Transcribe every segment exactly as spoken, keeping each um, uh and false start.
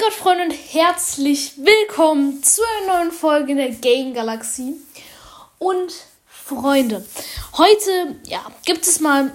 Gott, Freunde, und herzlich willkommen zu einer neuen Folge in der Game Galaxie. Und Freunde, heute ja, gibt es mal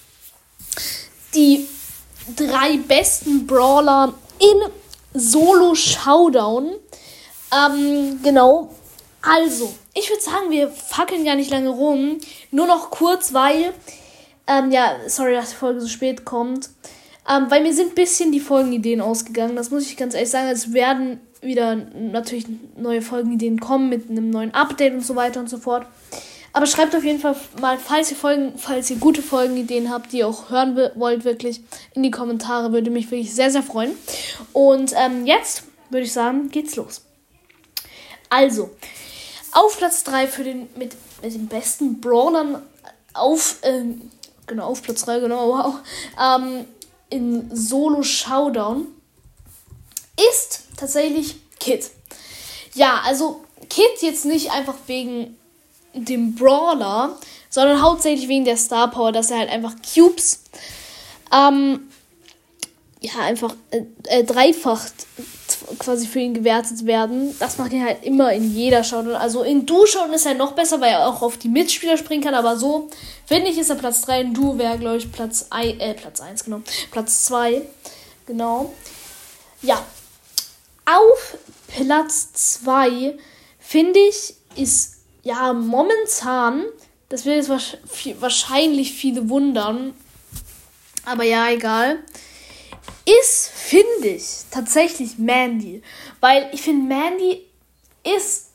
die drei besten Brawler in Solo Showdown. Ähm, genau. Also, ich würde sagen, wir fackeln gar nicht lange rum. Nur noch kurz, weil, ähm, ja, sorry, dass die Folge so spät kommt. Ähm, weil mir sind ein bisschen die Folgenideen ausgegangen. Das muss ich ganz ehrlich sagen. Es werden wieder natürlich neue Folgenideen kommen mit einem neuen Update und so weiter und so fort. Aber schreibt auf jeden Fall mal, falls ihr Folgen, falls ihr gute Folgenideen habt, die ihr auch hören wollt, wirklich in die Kommentare. Würde mich wirklich sehr, sehr freuen. Und ähm, jetzt würde ich sagen, geht's los. Also, auf Platz drei für den mit, mit den besten Brawlern auf, ähm, genau, auf Platz drei, genau, wow, ähm, in Solo Showdown ist tatsächlich Kit. Ja, also Kit jetzt nicht einfach wegen dem Brawler, sondern hauptsächlich wegen der Star Power, dass er halt einfach Cubes ähm, ja, einfach äh, äh, dreifach quasi für ihn gewertet werden. Das macht er halt immer in jeder Showdown. Also in Duo-Showdown ist er noch besser, weil er auch auf die Mitspieler springen kann. Aber so, finde ich, ist er Platz drei. In Duo wäre, glaube ich, Platz eins, äh, Platz eins, genau. Platz zwei, genau. Ja. Auf Platz zwei, finde ich, ist, ja, momentan, das wird jetzt wahrscheinlich viele wundern, aber ja, egal, ist, finde ich, tatsächlich Mandy. Weil ich finde, Mandy ist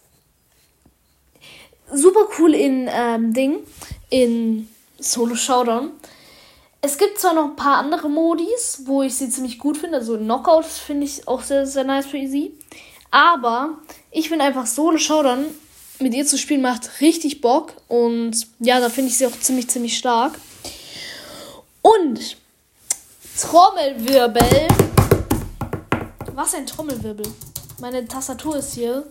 super cool in ähm, Ding, in Solo Showdown. Es gibt zwar noch ein paar andere Modis, wo ich sie ziemlich gut finde. Also Knockouts finde ich auch sehr, sehr nice für sie. Aber ich finde einfach Solo Showdown mit ihr zu spielen macht richtig Bock. Und ja, da finde ich sie auch ziemlich, ziemlich stark. Und Trommelwirbel. Was ein Trommelwirbel. Meine Tastatur ist hier.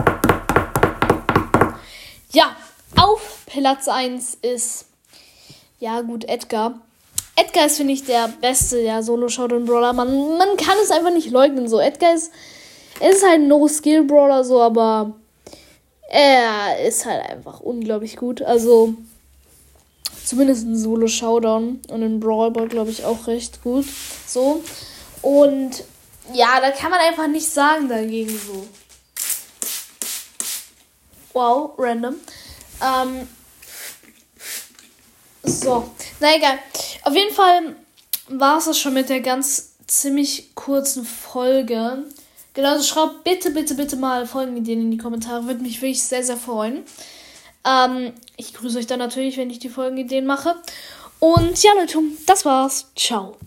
Ja, auf Platz eins ist, ja gut, Edgar. Edgar ist, finde ich, der beste der Solo-Showdown-Brawler. Man, man kann es einfach nicht leugnen. So, Edgar ist, er ist halt ein No-Skill-Brawler, so, aber er ist halt einfach unglaublich gut. Also, zumindest in Solo-Showdown und in Brawl Ball, glaube ich, auch recht gut. So. Und ja, da kann man einfach nicht sagen dagegen so. Wow, random. Ähm. So. Na egal. Auf jeden Fall war es das schon mit der ganz ziemlich kurzen Folge. Genau, also schreibt bitte, bitte, bitte mal Folgenideen in die Kommentare. Würde mich wirklich sehr, sehr freuen. Ähm, ich grüße euch dann natürlich, wenn ich die Folgenideen mache. Und ja, Leute, das war's. Ciao.